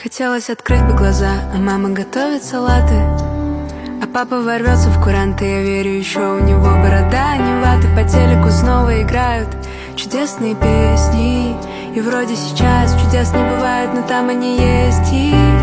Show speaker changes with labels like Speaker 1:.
Speaker 1: Хотелось открыть бы глаза, а мама готовит салаты, а папа ворвется в куранты, я верю, еще у него борода, не ваты. По телеку снова играют чудесные песни, и вроде сейчас чудес не бывает, но там они есть. И